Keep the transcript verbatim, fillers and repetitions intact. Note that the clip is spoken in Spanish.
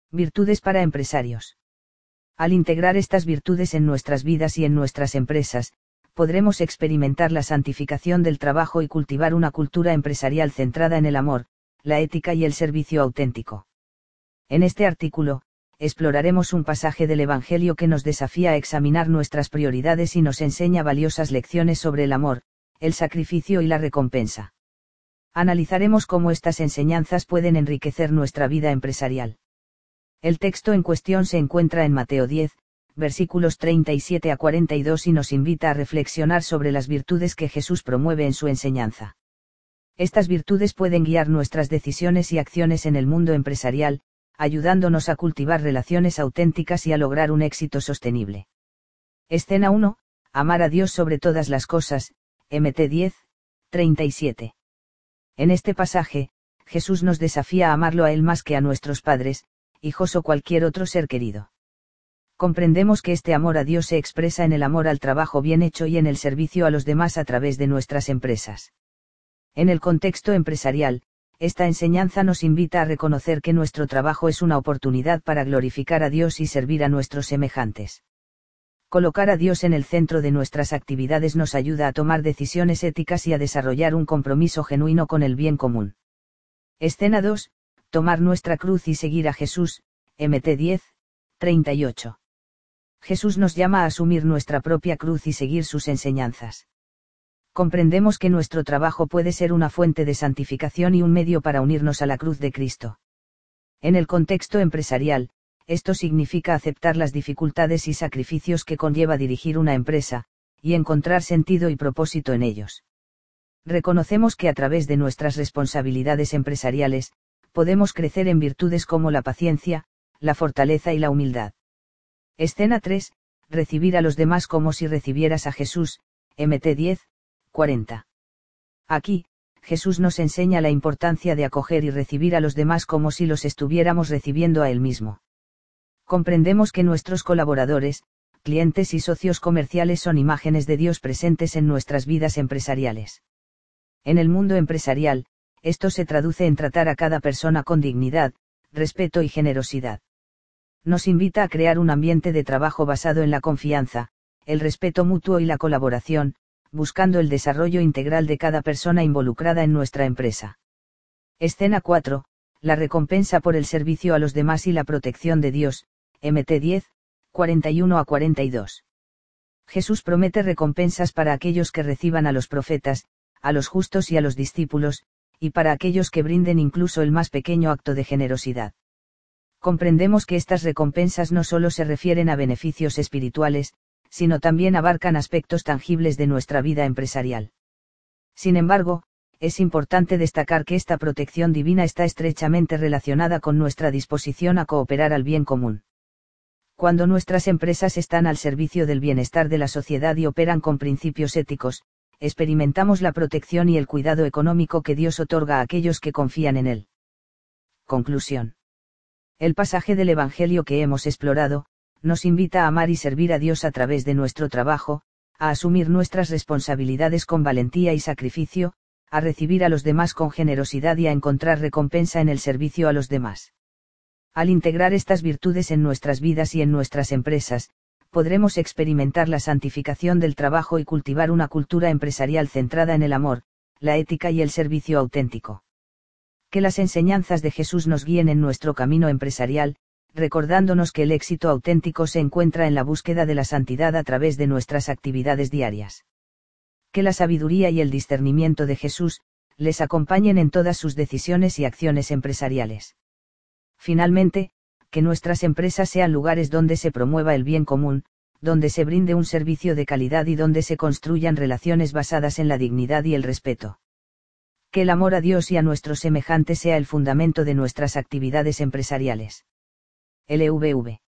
Virtudes para empresarios. Al integrar estas virtudes en nuestras vidas y en nuestras empresas, podremos experimentar la santificación del trabajo y cultivar una cultura empresarial centrada en el amor, la ética y el servicio auténtico. En este artículo, exploraremos un pasaje del Evangelio que nos desafía a examinar nuestras prioridades y nos enseña valiosas lecciones sobre el amor, el sacrificio y la recompensa. Analizaremos cómo estas enseñanzas pueden enriquecer nuestra vida empresarial. El texto en cuestión se encuentra en Mateo diez, versículos treinta y siete a cuarenta y dos y nos invita a reflexionar sobre las virtudes que Jesús promueve en su enseñanza. Estas virtudes pueden guiar nuestras decisiones y acciones en el mundo empresarial, ayudándonos a cultivar relaciones auténticas y a lograr un éxito sostenible. Escena uno, amar a Dios sobre todas las cosas, Mateo diez, treinta y siete. En este pasaje, Jesús nos desafía a amarlo a Él más que a nuestros padres, hijos o cualquier otro ser querido. Comprendemos que este amor a Dios se expresa en el amor al trabajo bien hecho y en el servicio a los demás a través de nuestras empresas. En el contexto empresarial, esta enseñanza nos invita a reconocer que nuestro trabajo es una oportunidad para glorificar a Dios y servir a nuestros semejantes. Colocar a Dios en el centro de nuestras actividades nos ayuda a tomar decisiones éticas y a desarrollar un compromiso genuino con el bien común. Escena dos, tomar nuestra cruz y seguir a Jesús, Mateo diez, treinta y ocho. Jesús nos llama a asumir nuestra propia cruz y seguir sus enseñanzas. Comprendemos que nuestro trabajo puede ser una fuente de santificación y un medio para unirnos a la cruz de Cristo. En el contexto empresarial, esto significa aceptar las dificultades y sacrificios que conlleva dirigir una empresa, y encontrar sentido y propósito en ellos. Reconocemos que a través de nuestras responsabilidades empresariales, podemos crecer en virtudes como la paciencia, la fortaleza y la humildad. Escena tres, recibir a los demás como si recibieras a Jesús, Mateo diez, cuarenta. Aquí, Jesús nos enseña la importancia de acoger y recibir a los demás como si los estuviéramos recibiendo a Él mismo. Comprendemos que nuestros colaboradores, clientes y socios comerciales son imágenes de Dios presentes en nuestras vidas empresariales. En el mundo empresarial, esto se traduce en tratar a cada persona con dignidad, respeto y generosidad. Nos invita a crear un ambiente de trabajo basado en la confianza, el respeto mutuo y la colaboración, buscando el desarrollo integral de cada persona involucrada en nuestra empresa. Escena cuatro, la recompensa por el servicio a los demás y la protección de Dios, Mateo diez, cuarenta y uno a cuarenta y dos. Jesús promete recompensas para aquellos que reciban a los profetas, a los justos y a los discípulos, y para aquellos que brinden incluso el más pequeño acto de generosidad. Comprendemos que estas recompensas no solo se refieren a beneficios espirituales, sino también abarcan aspectos tangibles de nuestra vida empresarial. Sin embargo, es importante destacar que esta protección divina está estrechamente relacionada con nuestra disposición a cooperar al bien común. Cuando nuestras empresas están al servicio del bienestar de la sociedad y operan con principios éticos, experimentamos la protección y el cuidado económico que Dios otorga a aquellos que confían en Él. Conclusión. El pasaje del Evangelio que hemos explorado, nos invita a amar y servir a Dios a través de nuestro trabajo, a asumir nuestras responsabilidades con valentía y sacrificio, a recibir a los demás con generosidad y a encontrar recompensa en el servicio a los demás. Al integrar estas virtudes en nuestras vidas y en nuestras empresas, podremos experimentar la santificación del trabajo y cultivar una cultura empresarial centrada en el amor, la ética y el servicio auténtico. Que las enseñanzas de Jesús nos guíen en nuestro camino empresarial, recordándonos que el éxito auténtico se encuentra en la búsqueda de la santidad a través de nuestras actividades diarias. Que la sabiduría y el discernimiento de Jesús les acompañen en todas sus decisiones y acciones empresariales. Finalmente, que nuestras empresas sean lugares donde se promueva el bien común, donde se brinde un servicio de calidad y donde se construyan relaciones basadas en la dignidad y el respeto. Que el amor a Dios y a nuestros semejantes sea el fundamento de nuestras actividades empresariales. L V V